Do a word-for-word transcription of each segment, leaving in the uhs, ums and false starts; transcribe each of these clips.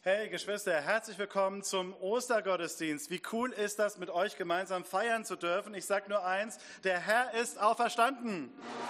Hey Geschwister, herzlich willkommen zum Ostergottesdienst. Wie cool ist das, mit euch gemeinsam feiern zu dürfen? Ich sage nur eins, der Herr ist auferstanden.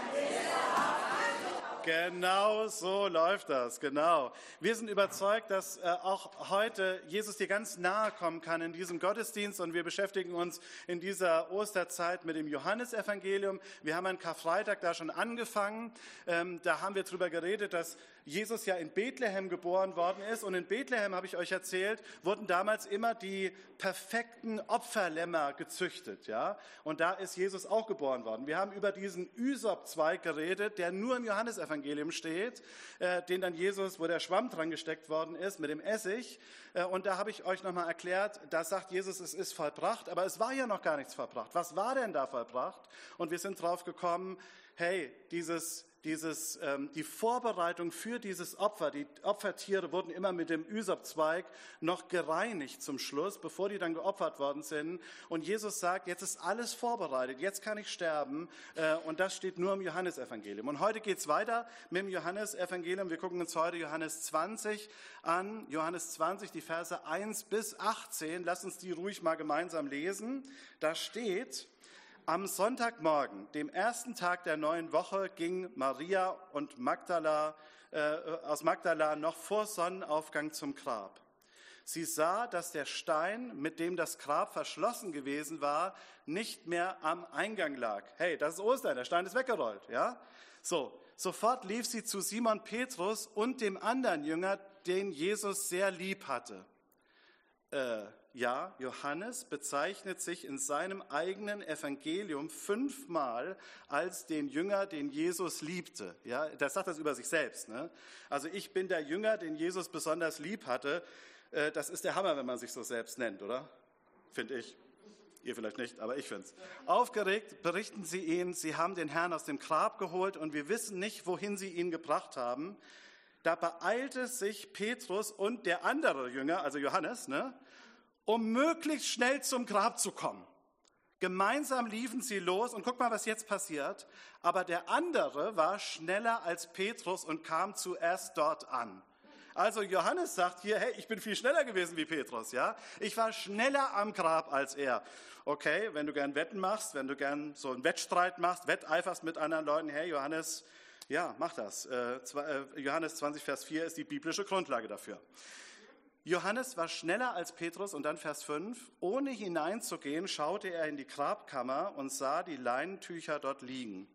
Genau so läuft das, genau. Wir sind überzeugt, dass äh, auch heute Jesus dir ganz nahe kommen kann in diesem Gottesdienst, und wir beschäftigen uns in dieser Osterzeit mit dem Johannesevangelium. Wir haben an Karfreitag da schon angefangen, ähm, da haben wir darüber geredet, dass Jesus ja in Bethlehem geboren worden ist, und in Bethlehem, habe ich euch erzählt, wurden damals immer die perfekten Opferlämmer gezüchtet, ja, und da ist Jesus auch geboren worden. Wir haben über diesen Ysop-Zweig geredet, der nur im Johannesevangelium steht, äh, den dann Jesus, wo der Schwamm dran gesteckt worden ist, mit dem Essig, äh, und da habe ich euch nochmal erklärt, da sagt Jesus, es ist vollbracht, aber es war ja noch gar nichts vollbracht. Was war denn da vollbracht? Und wir sind drauf gekommen, hey, dieses Dieses, ähm, die Vorbereitung für dieses Opfer, die Opfertiere wurden immer mit dem Ysop-Zweig noch gereinigt zum Schluss, bevor die dann geopfert worden sind. Und Jesus sagt, jetzt ist alles vorbereitet, jetzt kann ich sterben. Äh, und das steht nur im Johannesevangelium. Und heute geht's weiter mit dem Johannesevangelium. Wir gucken uns heute Johannes zwanzig an. Johannes zwanzig, die Verse eins bis achtzehn. Lass uns die ruhig mal gemeinsam lesen. Da steht: Am Sonntagmorgen, dem ersten Tag der neuen Woche, ging Maria und Magdala, äh, aus Magdala noch vor Sonnenaufgang zum Grab. Sie sah, dass der Stein, mit dem das Grab verschlossen gewesen war, nicht mehr am Eingang lag. Hey, das ist Ostern, der Stein ist weggerollt, ja? So, sofort lief sie zu Simon Petrus und dem anderen Jünger, den Jesus sehr lieb hatte. Äh, Ja, Johannes bezeichnet sich in seinem eigenen Evangelium fünfmal als den Jünger, den Jesus liebte. Ja, der sagt das über sich selbst. Ne? Also ich bin der Jünger, den Jesus besonders lieb hatte. Äh, das ist der Hammer, wenn man sich so selbst nennt, oder? Finde ich. Ihr vielleicht nicht, aber ich finde es. Aufgeregt berichten sie ihm, sie haben den Herrn aus dem Grab geholt und wir wissen nicht, wohin sie ihn gebracht haben. Da beeilte sich Petrus und der andere Jünger, also Johannes, ne? um möglichst schnell zum Grab zu kommen. Gemeinsam liefen sie los und guck mal, was jetzt passiert. Aber der andere war schneller als Petrus und kam zuerst dort an. Also Johannes sagt hier, hey, ich bin viel schneller gewesen wie Petrus, ja? Ich war schneller am Grab als er. Okay, wenn du gern Wetten machst, wenn du gern so einen Wettstreit machst, wetteiferst mit anderen Leuten, hey Johannes, ja, mach das. Äh, Johannes zwanzig, Vers vier ist die biblische Grundlage dafür. Johannes war schneller als Petrus, und dann Vers fünf, ohne hineinzugehen, schaute er in die Grabkammer und sah die Leinentücher dort liegen.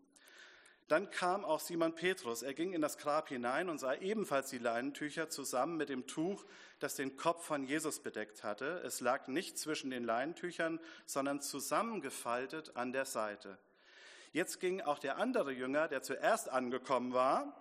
Dann kam auch Simon Petrus, er ging in das Grab hinein und sah ebenfalls die Leinentücher zusammen mit dem Tuch, das den Kopf von Jesus bedeckt hatte. Es lag nicht zwischen den Leinentüchern, sondern zusammengefaltet an der Seite. Jetzt ging auch der andere Jünger, der zuerst angekommen war,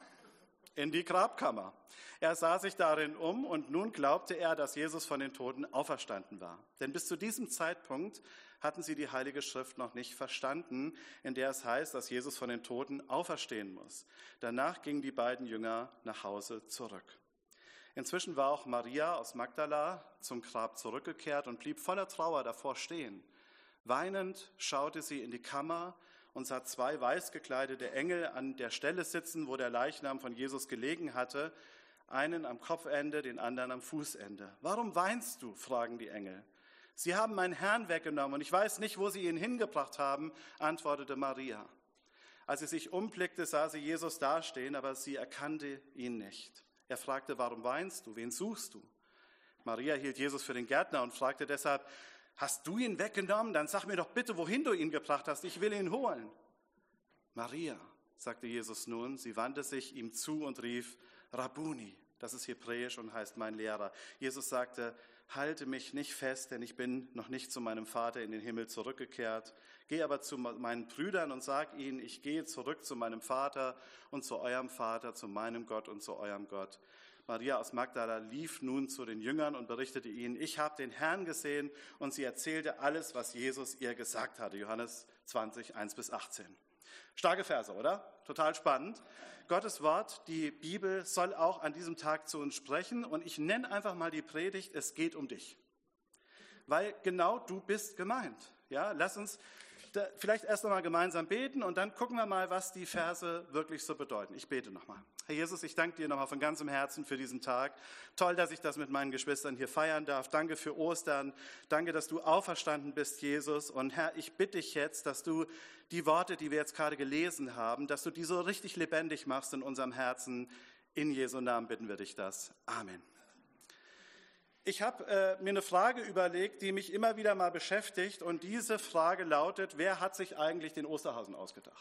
in die Grabkammer. Er sah sich darin um und nun glaubte er, dass Jesus von den Toten auferstanden war. Denn bis zu diesem Zeitpunkt hatten sie die Heilige Schrift noch nicht verstanden, in der es heißt, dass Jesus von den Toten auferstehen muss. Danach gingen die beiden Jünger nach Hause zurück. Inzwischen war auch Maria aus Magdala zum Grab zurückgekehrt und blieb voller Trauer davor stehen. Weinend schaute sie in die Kammer und sah zwei weiß gekleidete Engel an der Stelle sitzen, wo der Leichnam von Jesus gelegen hatte, einen am Kopfende, den anderen am Fußende. Warum weinst du? Fragen die Engel. Sie haben meinen Herrn weggenommen und ich weiß nicht, wo sie ihn hingebracht haben, antwortete Maria. Als sie sich umblickte, sah sie Jesus dastehen, aber sie erkannte ihn nicht. Er fragte, warum weinst du? Wen suchst du? Maria hielt Jesus für den Gärtner und fragte deshalb, hast du ihn weggenommen? Dann sag mir doch bitte, wohin du ihn gebracht hast. Ich will ihn holen. Maria, sagte Jesus nun. Sie wandte sich ihm zu und rief, Rabbuni, das ist hebräisch und heißt mein Lehrer. Jesus sagte, halte mich nicht fest, denn ich bin noch nicht zu meinem Vater in den Himmel zurückgekehrt. Geh aber zu meinen Brüdern und sag ihnen, ich gehe zurück zu meinem Vater und zu eurem Vater, zu meinem Gott und zu eurem Gott. Maria aus Magdala lief nun zu den Jüngern und berichtete ihnen, ich habe den Herrn gesehen, und sie erzählte alles, was Jesus ihr gesagt hatte. Johannes zwanzig, eins bis achtzehn. Starke Verse, oder? Total spannend. Gottes Wort, die Bibel, soll auch an diesem Tag zu uns sprechen. Und ich nenne einfach mal die Predigt, es geht um dich. Weil genau du bist gemeint. Ja, lass uns da, vielleicht erst noch mal gemeinsam beten und dann gucken wir mal, was die Verse wirklich so bedeuten. Ich bete nochmal. Herr Jesus, ich danke dir nochmal von ganzem Herzen für diesen Tag. Toll, dass ich das mit meinen Geschwistern hier feiern darf. Danke für Ostern. Danke, dass du auferstanden bist, Jesus. Und Herr, ich bitte dich jetzt, dass du die Worte, die wir jetzt gerade gelesen haben, dass du die so richtig lebendig machst in unserem Herzen. In Jesu Namen bitten wir dich das. Amen. Ich habe äh, mir eine Frage überlegt, die mich immer wieder mal beschäftigt. Und diese Frage lautet, wer hat sich eigentlich den Osterhasen ausgedacht?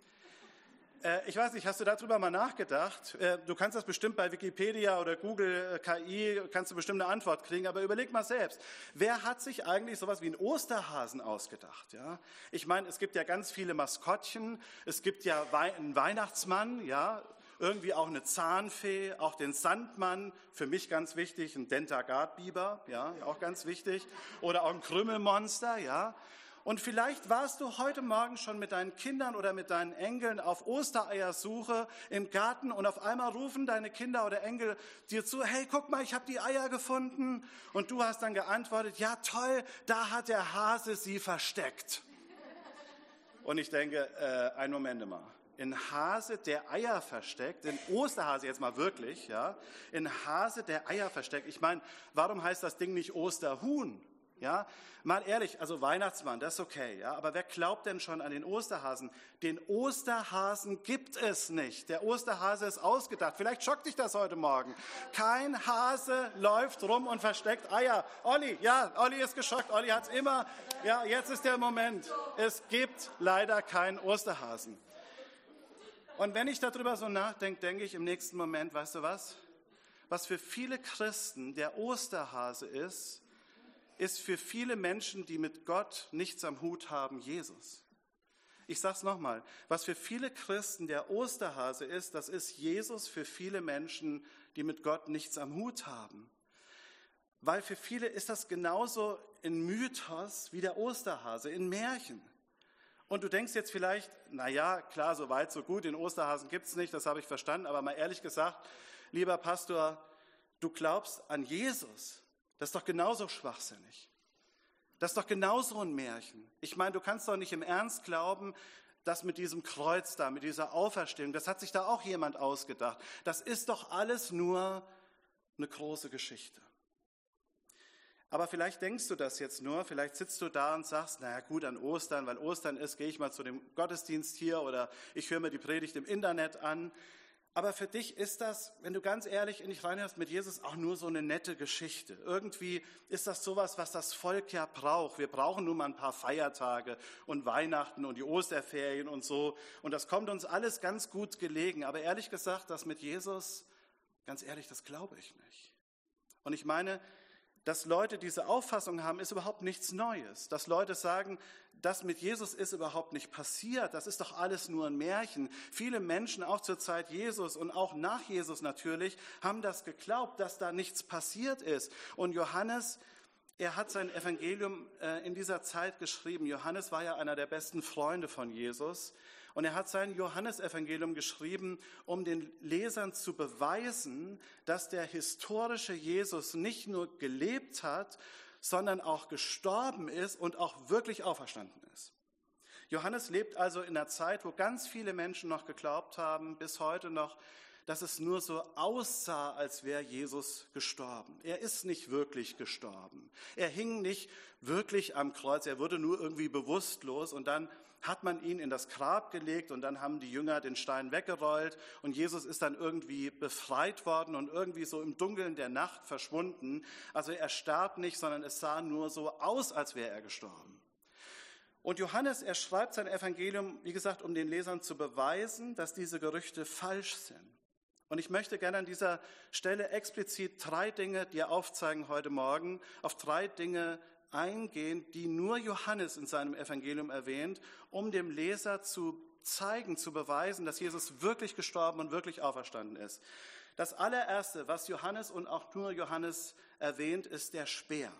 Äh, ich weiß nicht, hast du darüber mal nachgedacht? Äh, du kannst das bestimmt bei Wikipedia oder Google äh, K I, kannst du bestimmt eine Antwort kriegen. Aber überleg mal selbst, wer hat sich eigentlich sowas wie einen Osterhasen ausgedacht? Ja? Ich meine, es gibt ja ganz viele Maskottchen. Es gibt ja Wei- einen Weihnachtsmann, ja, irgendwie auch eine Zahnfee, auch den Sandmann, für mich ganz wichtig, ein Dentagard-Biber, ja, auch ganz wichtig, oder auch ein Krümelmonster, ja. Und vielleicht warst du heute Morgen schon mit deinen Kindern oder mit deinen Enkeln auf Ostereiersuche im Garten und auf einmal rufen deine Kinder oder Enkel dir zu, hey, guck mal, ich habe die Eier gefunden. Und du hast dann geantwortet, ja toll, da hat der Hase sie versteckt. Und ich denke, äh, einen Moment mal. In Hase, der Eier versteckt, in Osterhase jetzt mal wirklich, ja, in Hase, der Eier versteckt. Ich meine, warum heißt das Ding nicht Osterhuhn? Ja, mal ehrlich, also Weihnachtsmann, das ist okay, ja, aber wer glaubt denn schon an den Osterhasen? Den Osterhasen gibt es nicht. Der Osterhase ist ausgedacht. Vielleicht schockt dich das heute Morgen. Kein Hase läuft rum und versteckt Eier. Olli, ja, Olli ist geschockt. Olli hat's immer. Ja, jetzt ist der Moment. Es gibt leider keinen Osterhasen. Und wenn ich darüber so nachdenke, denke ich im nächsten Moment, weißt du was? Was für viele Christen der Osterhase ist, ist für viele Menschen, die mit Gott nichts am Hut haben, Jesus. Ich sage es nochmal, was für viele Christen der Osterhase ist, das ist Jesus für viele Menschen, die mit Gott nichts am Hut haben. Weil für viele ist das genauso ein Mythos wie der Osterhase, in Märchen. Und du denkst jetzt vielleicht, na ja, klar, so weit, so gut, den Osterhasen gibt's nicht, das habe ich verstanden. Aber mal ehrlich gesagt, lieber Pastor, du glaubst an Jesus. Das ist doch genauso schwachsinnig. Das ist doch genauso ein Märchen. Ich meine, du kannst doch nicht im Ernst glauben, dass mit diesem Kreuz da, mit dieser Auferstehung, das hat sich da auch jemand ausgedacht. Das ist doch alles nur eine große Geschichte. Aber vielleicht denkst du das jetzt nur, vielleicht sitzt du da und sagst, naja gut, an Ostern, weil Ostern ist, gehe ich mal zu dem Gottesdienst hier oder ich höre mir die Predigt im Internet an. Aber für dich ist das, wenn du ganz ehrlich in dich reinhörst, mit Jesus auch nur so eine nette Geschichte. Irgendwie ist das sowas, was das Volk ja braucht. Wir brauchen nur mal ein paar Feiertage und Weihnachten und die Osterferien und so. Und das kommt uns alles ganz gut gelegen. Aber ehrlich gesagt, das mit Jesus, ganz ehrlich, das glaube ich nicht. Und ich meine, dass Leute diese Auffassung haben, ist überhaupt nichts Neues. Dass Leute sagen, das mit Jesus ist überhaupt nicht passiert, das ist doch alles nur ein Märchen. Viele Menschen, auch zur Zeit Jesus und auch nach Jesus natürlich, haben das geglaubt, dass da nichts passiert ist. Und Johannes, er hat sein Evangelium in dieser Zeit geschrieben. Johannes war ja einer der besten Freunde von Jesus. Und er hat sein Johannesevangelium geschrieben, um den Lesern zu beweisen, dass der historische Jesus nicht nur gelebt hat, sondern auch gestorben ist und auch wirklich auferstanden ist. Johannes lebt also in einer Zeit, wo ganz viele Menschen noch geglaubt haben, bis heute noch, dass es nur so aussah, als wäre Jesus gestorben. Er ist nicht wirklich gestorben. Er hing nicht wirklich am Kreuz, er wurde nur irgendwie bewusstlos und dann hat man ihn in das Grab gelegt und dann haben die Jünger den Stein weggerollt und Jesus ist dann irgendwie befreit worden und irgendwie so im Dunkeln der Nacht verschwunden. Also er starb nicht, sondern es sah nur so aus, als wäre er gestorben. Und Johannes, er schreibt sein Evangelium, wie gesagt, um den Lesern zu beweisen, dass diese Gerüchte falsch sind. Und ich möchte gerne an dieser Stelle explizit drei Dinge dir aufzeigen heute Morgen, auf drei Dinge eingehen, die nur Johannes in seinem Evangelium erwähnt, um dem Leser zu zeigen, zu beweisen, dass Jesus wirklich gestorben und wirklich auferstanden ist. Das allererste, was Johannes und auch nur Johannes erwähnt, ist der Speer.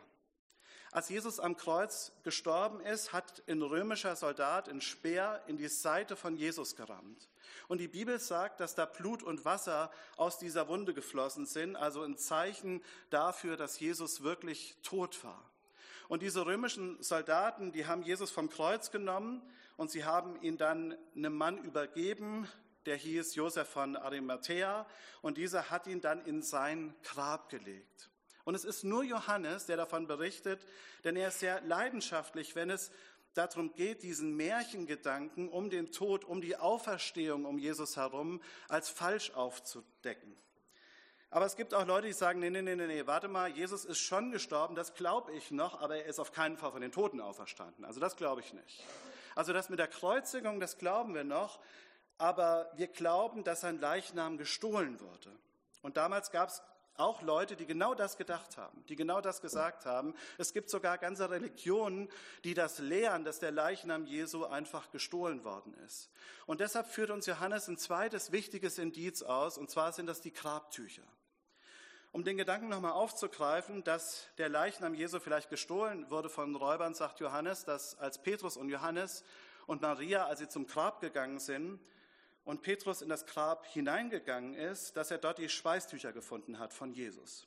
Als Jesus am Kreuz gestorben ist, hat ein römischer Soldat einen Speer in die Seite von Jesus gerammt. Und die Bibel sagt, dass da Blut und Wasser aus dieser Wunde geflossen sind, also ein Zeichen dafür, dass Jesus wirklich tot war. Und diese römischen Soldaten, die haben Jesus vom Kreuz genommen und sie haben ihn dann einem Mann übergeben, der hieß Josef von Arimathäa, und dieser hat ihn dann in sein Grab gelegt. Und es ist nur Johannes, der davon berichtet, denn er ist sehr leidenschaftlich, wenn es darum geht, diesen Märchengedanken um den Tod, um die Auferstehung um Jesus herum als falsch aufzudecken. Aber es gibt auch Leute, die sagen, nee, nee, nee, nee, warte mal, Jesus ist schon gestorben, das glaube ich noch, aber er ist auf keinen Fall von den Toten auferstanden. Also das glaube ich nicht. Also das mit der Kreuzigung, das glauben wir noch, aber wir glauben, dass sein Leichnam gestohlen wurde. Und damals gab es auch Leute, die genau das gedacht haben, die genau das gesagt haben. Es gibt sogar ganze Religionen, die das lehren, dass der Leichnam Jesu einfach gestohlen worden ist. Und deshalb führt uns Johannes ein zweites wichtiges Indiz aus, und zwar sind das die Grabtücher. Um den Gedanken nochmal aufzugreifen, dass der Leichnam Jesu vielleicht gestohlen wurde von Räubern, sagt Johannes, dass als Petrus und Johannes und Maria, als sie zum Grab gegangen sind, und Petrus in das Grab hineingegangen ist, dass er dort die Schweißtücher gefunden hat von Jesus.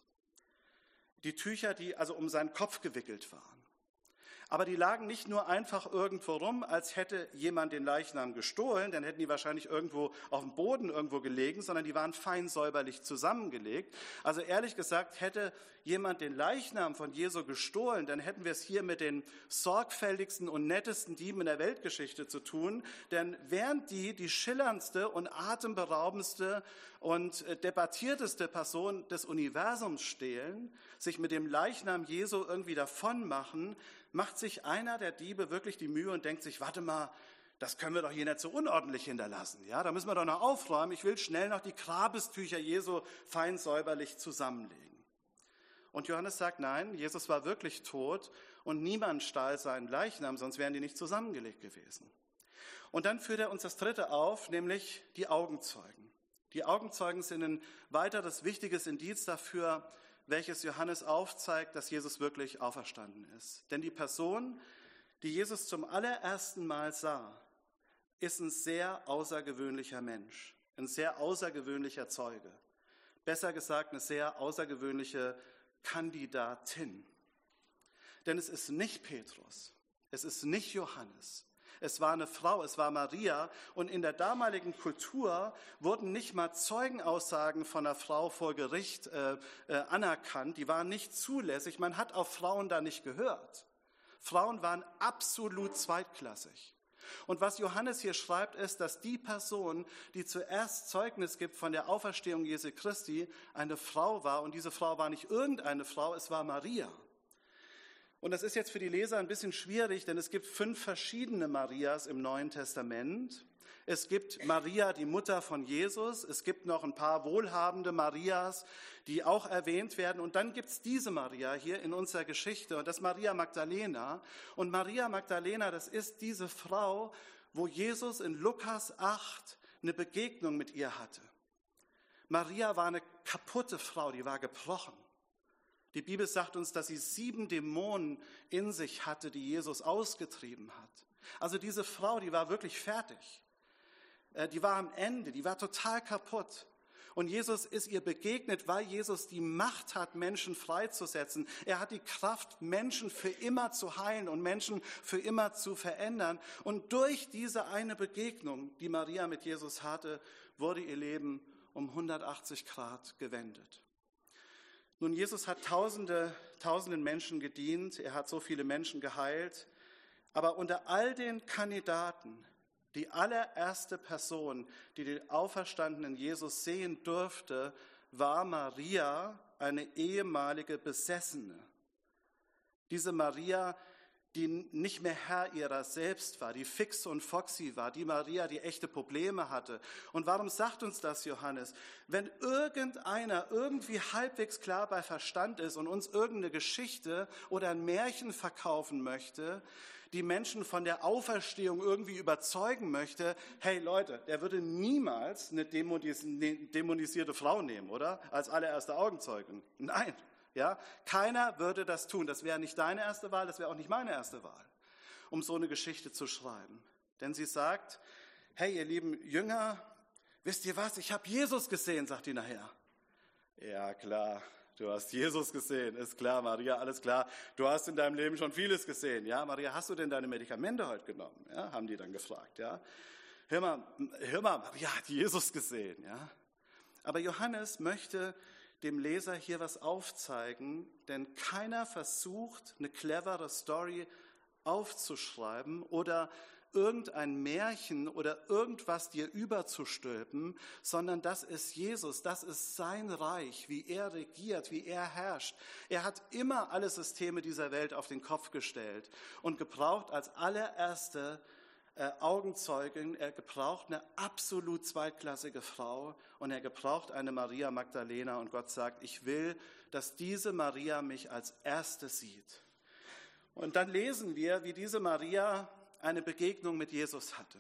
Die Tücher, die also um seinen Kopf gewickelt waren. Aber die lagen nicht nur einfach irgendwo rum, als hätte jemand den Leichnam gestohlen, dann hätten die wahrscheinlich irgendwo auf dem Boden irgendwo gelegen, sondern die waren fein säuberlich zusammengelegt. Also ehrlich gesagt, hätte jemand den Leichnam von Jesu gestohlen, dann hätten wir es hier mit den sorgfältigsten und nettesten Dieben in der Weltgeschichte zu tun. Denn während die die schillerndste und atemberaubendste und debattierteste Person des Universums stehlen, sich mit dem Leichnam Jesu irgendwie davon machen, macht sich einer der Diebe wirklich die Mühe und denkt sich, warte mal, das können wir doch hier nicht so unordentlich hinterlassen. Ja, da müssen wir doch noch aufräumen. Ich will schnell noch die Grabestücher Jesu fein säuberlich zusammenlegen. Und Johannes sagt, nein, Jesus war wirklich tot und niemand stahl seinen Leichnam, sonst wären die nicht zusammengelegt gewesen. Und dann führt er uns das dritte auf, nämlich die Augenzeugen. Die Augenzeugen sind ein weiteres wichtiges Indiz dafür, welches Johannes aufzeigt, dass Jesus wirklich auferstanden ist. Denn die Person, die Jesus zum allerersten Mal sah, ist ein sehr außergewöhnlicher Mensch, ein sehr außergewöhnlicher Zeuge. Besser gesagt, eine sehr außergewöhnliche Kandidatin. Denn es ist nicht Petrus, es ist nicht Johannes. Es war eine Frau, es war Maria, und in der damaligen Kultur wurden nicht mal Zeugenaussagen von einer Frau vor Gericht äh, äh, anerkannt, die waren nicht zulässig, man hat auf Frauen da nicht gehört. Frauen waren absolut zweitklassig. Und was Johannes hier schreibt, ist, dass die Person, die zuerst Zeugnis gibt von der Auferstehung Jesu Christi, eine Frau war, und diese Frau war nicht irgendeine Frau, es war Maria. Und das ist jetzt für die Leser ein bisschen schwierig, denn es gibt fünf verschiedene Marias im Neuen Testament. Es gibt Maria, die Mutter von Jesus. Es gibt noch ein paar wohlhabende Marias, die auch erwähnt werden. Und dann gibt es diese Maria hier in unserer Geschichte, und das ist Maria Magdalena. Und Maria Magdalena, das ist diese Frau, wo Jesus in Lukas acht eine Begegnung mit ihr hatte. Maria war eine kaputte Frau, die war gebrochen. Die Bibel sagt uns, dass sie sieben Dämonen in sich hatte, die Jesus ausgetrieben hat. Also diese Frau, die war wirklich fertig. Die war am Ende, die war total kaputt. Und Jesus ist ihr begegnet, weil Jesus die Macht hat, Menschen freizusetzen. Er hat die Kraft, Menschen für immer zu heilen und Menschen für immer zu verändern. Und durch diese eine Begegnung, die Maria mit Jesus hatte, wurde ihr Leben um hundertachtzig Grad gewendet. Nun, Jesus hat Tausende, Tausenden Menschen gedient, er hat so viele Menschen geheilt, aber unter all den Kandidaten, die allererste Person, die den auferstandenen Jesus sehen durfte, war Maria, eine ehemalige Besessene. Diese Maria, die nicht mehr Herr ihrer selbst war, die fix und foxy war, die Maria, die echte Probleme hatte. Und warum sagt uns das Johannes? Wenn irgendeiner irgendwie halbwegs klar bei Verstand ist und uns irgendeine Geschichte oder ein Märchen verkaufen möchte, die Menschen von der Auferstehung irgendwie überzeugen möchte, hey Leute, der würde niemals eine dämonisierte Frau nehmen, oder? Als allererste Augenzeugin. Nein. Ja, keiner würde das tun. Das wäre nicht deine erste Wahl, das wäre auch nicht meine erste Wahl, um so eine Geschichte zu schreiben. Denn sie sagt, hey ihr lieben Jünger, wisst ihr was, ich habe Jesus gesehen, sagt die nachher. Ja klar, du hast Jesus gesehen, ist klar, Maria, alles klar. Du hast in deinem Leben schon vieles gesehen. Ja, Maria, hast du denn deine Medikamente heute genommen? Ja, haben die dann gefragt. Ja, hör mal, hör mal, Maria hat Jesus gesehen. Ja, aber Johannes möchte dem Leser hier was aufzeigen, denn keiner versucht, eine clevere Story aufzuschreiben oder irgendein Märchen oder irgendwas dir überzustülpen, sondern das ist Jesus, das ist sein Reich, wie er regiert, wie er herrscht. Er hat immer alle Systeme dieser Welt auf den Kopf gestellt und gebraucht als allererste äh, Augenzeugin, er gebraucht eine absolut zweitklassige Frau und er gebraucht eine Maria Magdalena und Gott sagt, ich will, dass diese Maria mich als Erste sieht. Und dann lesen wir, wie diese Maria eine Begegnung mit Jesus hatte.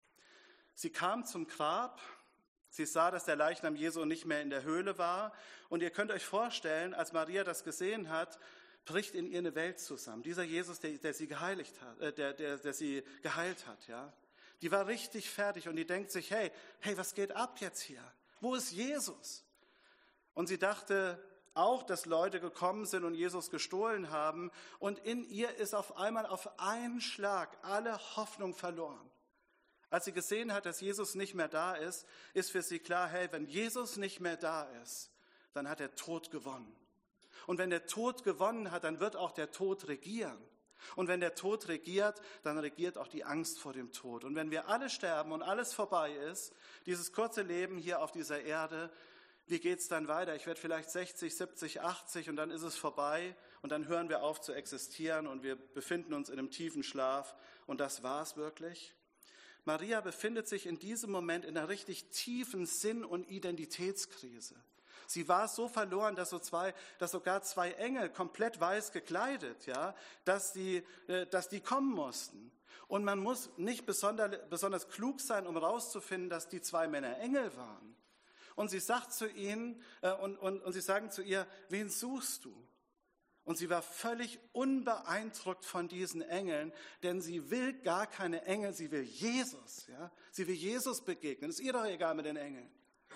Sie kam zum Grab, sie sah, dass der Leichnam Jesu nicht mehr in der Höhle war und ihr könnt euch vorstellen, als Maria das gesehen hat, bricht in ihr eine Welt zusammen. Dieser Jesus, der, der sie geheiligt hat, äh, der, der, der sie geheilt hat, ja, die war richtig fertig und die denkt sich, hey, hey, was geht ab jetzt hier? Wo ist Jesus? Und sie dachte auch, dass Leute gekommen sind und Jesus gestohlen haben. Und in ihr ist auf einmal auf einen Schlag alle Hoffnung verloren. Als sie gesehen hat, dass Jesus nicht mehr da ist, ist für sie klar, hey, wenn Jesus nicht mehr da ist, dann hat der Tod gewonnen. Und wenn der Tod gewonnen hat, dann wird auch der Tod regieren. Und wenn der Tod regiert, dann regiert auch die Angst vor dem Tod. Und wenn wir alle sterben und alles vorbei ist, dieses kurze Leben hier auf dieser Erde, wie geht es dann weiter? Ich werde vielleicht sechzig, siebzig, achtzig und dann ist es vorbei und dann hören wir auf zu existieren und wir befinden uns in einem tiefen Schlaf. Und das war es wirklich. Maria befindet sich in diesem Moment in einer richtig tiefen Sinn- und Identitätskrise. Sie war so verloren, dass, so zwei, dass sogar zwei Engel komplett weiß gekleidet, ja, dass, die, dass die kommen mussten. Und man muss nicht besonders, besonders klug sein, um herauszufinden, dass die zwei Männer Engel waren. Und sie sagt zu ihnen, äh, und, und, und sie sagen zu ihr, wen suchst du? Und sie war völlig unbeeindruckt von diesen Engeln, denn sie will gar keine Engel, sie will Jesus. Ja? Sie will Jesus begegnen. Ist ihr doch egal mit den Engeln.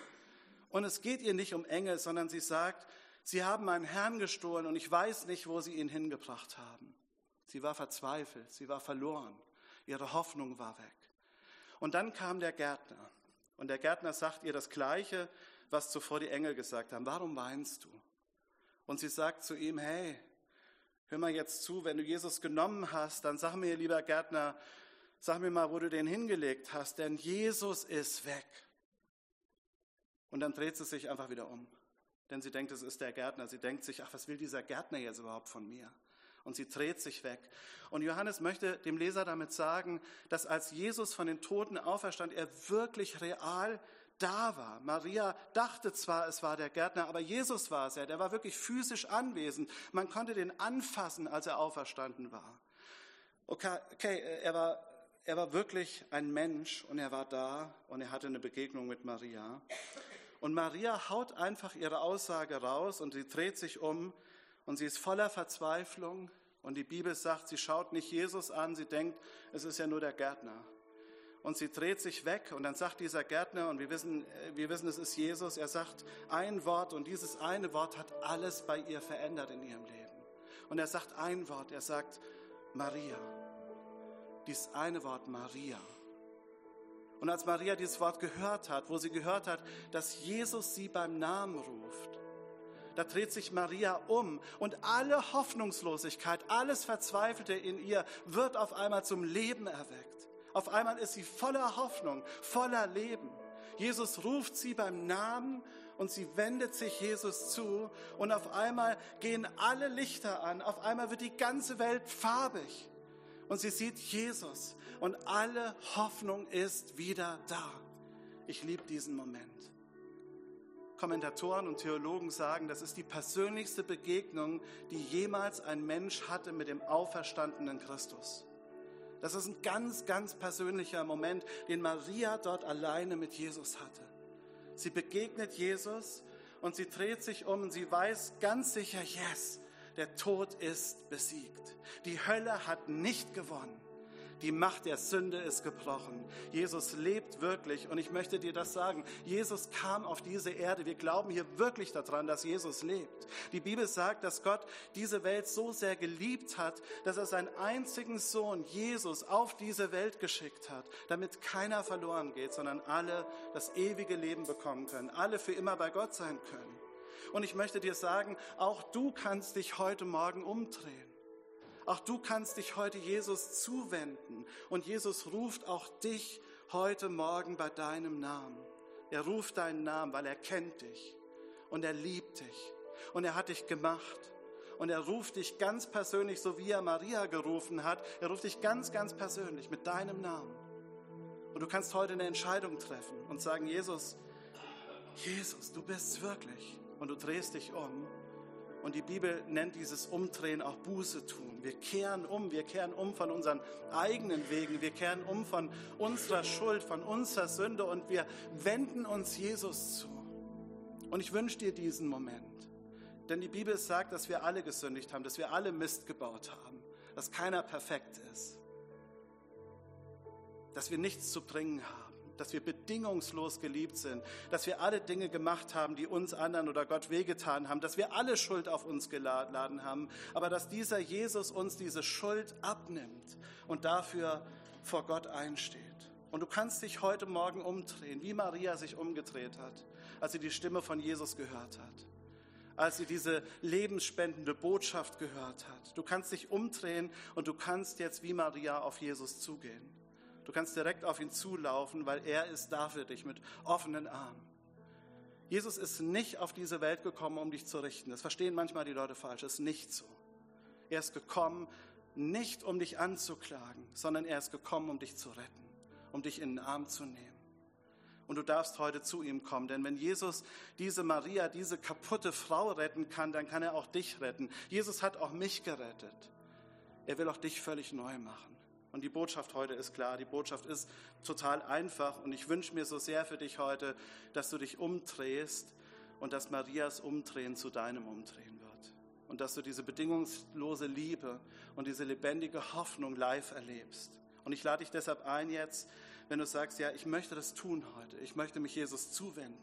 Und es geht ihr nicht um Engel, sondern sie sagt, sie haben meinen Herrn gestohlen und ich weiß nicht, wo sie ihn hingebracht haben. Sie war verzweifelt, sie war verloren. Ihre Hoffnung war weg. Und dann kam der Gärtner. Und der Gärtner sagt ihr das Gleiche, was zuvor die Engel gesagt haben. Warum weinst du? Und sie sagt zu ihm, hey, hör mal jetzt zu, wenn du Jesus genommen hast, dann sag mir, lieber Gärtner, sag mir mal, wo du den hingelegt hast, denn Jesus ist weg. Und dann dreht sie sich einfach wieder um, denn sie denkt, es ist der Gärtner. Sie denkt sich, ach, was will dieser Gärtner jetzt überhaupt von mir? Und sie dreht sich weg. Und Johannes möchte dem Leser damit sagen, dass als Jesus von den Toten auferstand, er wirklich real da war. Maria dachte zwar, es war der Gärtner, aber Jesus war es ja. Der war wirklich physisch anwesend. Man konnte den anfassen, als er auferstanden war. Okay, okay er war, er war wirklich ein Mensch und er war da und er hatte eine Begegnung mit Maria. Und Maria haut einfach ihre Aussage raus und sie dreht sich um. Und sie ist voller Verzweiflung und die Bibel sagt, sie schaut nicht Jesus an, sie denkt, es ist ja nur der Gärtner. Und sie dreht sich weg und dann sagt dieser Gärtner, und wir wissen, wir wissen, es ist Jesus, er sagt ein Wort und dieses eine Wort hat alles bei ihr verändert in ihrem Leben. Und er sagt ein Wort, er sagt Maria, dieses eine Wort Maria. Und als Maria dieses Wort gehört hat, wo sie gehört hat, dass Jesus sie beim Namen ruft, da dreht sich Maria um und alle Hoffnungslosigkeit, alles Verzweifelte in ihr wird auf einmal zum Leben erweckt. Auf einmal ist sie voller Hoffnung, voller Leben. Jesus ruft sie beim Namen und sie wendet sich Jesus zu und auf einmal gehen alle Lichter an. Auf einmal wird die ganze Welt farbig und sie sieht Jesus und alle Hoffnung ist wieder da. Ich liebe diesen Moment. Kommentatoren und Theologen sagen, das ist die persönlichste Begegnung, die jemals ein Mensch hatte mit dem auferstandenen Christus. Das ist ein ganz, ganz persönlicher Moment, den Maria dort alleine mit Jesus hatte. Sie begegnet Jesus und sie dreht sich um und sie weiß ganz sicher, yes, der Tod ist besiegt. Die Hölle hat nicht gewonnen. Die Macht der Sünde ist gebrochen. Jesus lebt wirklich und ich möchte dir das sagen. Jesus kam auf diese Erde. Wir glauben hier wirklich daran, dass Jesus lebt. Die Bibel sagt, dass Gott diese Welt so sehr geliebt hat, dass er seinen einzigen Sohn Jesus auf diese Welt geschickt hat, damit keiner verloren geht, sondern alle das ewige Leben bekommen können, alle für immer bei Gott sein können. Und ich möchte dir sagen, auch du kannst dich heute Morgen umdrehen. Auch du kannst dich heute Jesus zuwenden und Jesus ruft auch dich heute Morgen bei deinem Namen. Er ruft deinen Namen, weil er kennt dich und er liebt dich und er hat dich gemacht und er ruft dich ganz persönlich, so wie er Maria gerufen hat. Er ruft dich ganz, ganz persönlich mit deinem Namen. Und du kannst heute eine Entscheidung treffen und sagen, Jesus, Jesus, du bist's wirklich. Und du drehst dich um. Und die Bibel nennt dieses Umdrehen auch Buße tun. Wir kehren um, wir kehren um von unseren eigenen Wegen, wir kehren um von unserer Schuld, von unserer Sünde und wir wenden uns Jesus zu. Und ich wünsche dir diesen Moment, denn die Bibel sagt, dass wir alle gesündigt haben, dass wir alle Mist gebaut haben, dass keiner perfekt ist, dass wir nichts zu bringen haben, dass wir bedingungslos geliebt sind, dass wir alle Dinge gemacht haben, die uns anderen oder Gott wehgetan haben, dass wir alle Schuld auf uns geladen haben, aber dass dieser Jesus uns diese Schuld abnimmt und dafür vor Gott einsteht. Und du kannst dich heute Morgen umdrehen, wie Maria sich umgedreht hat, als sie die Stimme von Jesus gehört hat, als sie diese lebensspendende Botschaft gehört hat. Du kannst dich umdrehen und du kannst jetzt wie Maria auf Jesus zugehen. Du kannst direkt auf ihn zulaufen, weil er ist da für dich mit offenen Armen. Jesus ist nicht auf diese Welt gekommen, um dich zu richten. Das verstehen manchmal die Leute falsch. Das ist nicht so. Er ist gekommen, nicht um dich anzuklagen, sondern er ist gekommen, um dich zu retten, um dich in den Arm zu nehmen. Und du darfst heute zu ihm kommen, denn wenn Jesus diese Maria, diese kaputte Frau retten kann, dann kann er auch dich retten. Jesus hat auch mich gerettet. Er will auch dich völlig neu machen. Und die Botschaft heute ist klar, die Botschaft ist total einfach und ich wünsche mir so sehr für dich heute, dass du dich umdrehst und dass Marias Umdrehen zu deinem Umdrehen wird. Und dass du diese bedingungslose Liebe und diese lebendige Hoffnung live erlebst. Und ich lade dich deshalb ein jetzt, wenn du sagst, ja, ich möchte das tun heute, ich möchte mich Jesus zuwenden.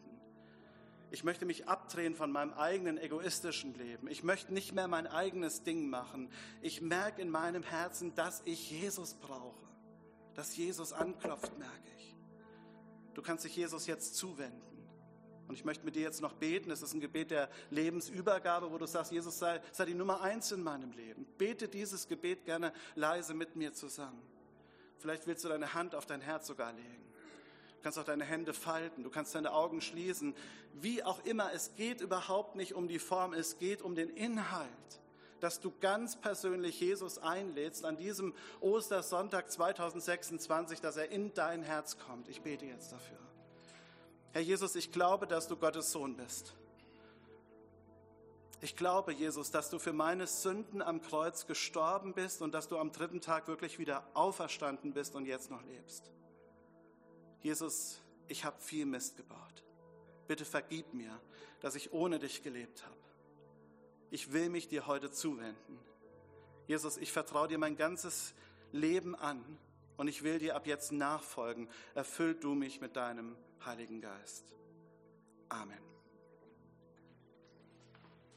Ich möchte mich abdrehen von meinem eigenen egoistischen Leben. Ich möchte nicht mehr mein eigenes Ding machen. Ich merke in meinem Herzen, dass ich Jesus brauche. Dass Jesus anklopft, merke ich. Du kannst dich Jesus jetzt zuwenden. Und ich möchte mit dir jetzt noch beten. Es ist ein Gebet der Lebensübergabe, wo du sagst, Jesus sei, sei die Nummer eins in meinem Leben. Bete dieses Gebet gerne leise mit mir zusammen. Vielleicht willst du deine Hand auf dein Herz sogar legen. Du kannst auch deine Hände falten, du kannst deine Augen schließen. Wie auch immer, es geht überhaupt nicht um die Form, es geht um den Inhalt, dass du ganz persönlich Jesus einlädst an diesem Ostersonntag zweitausendsechsundzwanzig, dass er in dein Herz kommt. Ich bete jetzt dafür. Herr Jesus, ich glaube, dass du Gottes Sohn bist. Ich glaube, Jesus, dass du für meine Sünden am Kreuz gestorben bist und dass du am dritten Tag wirklich wieder auferstanden bist und jetzt noch lebst. Jesus, ich habe viel Mist gebaut. Bitte vergib mir, dass ich ohne dich gelebt habe. Ich will mich dir heute zuwenden. Jesus, ich vertraue dir mein ganzes Leben an und ich will dir ab jetzt nachfolgen. Erfüll du mich mit deinem Heiligen Geist. Amen.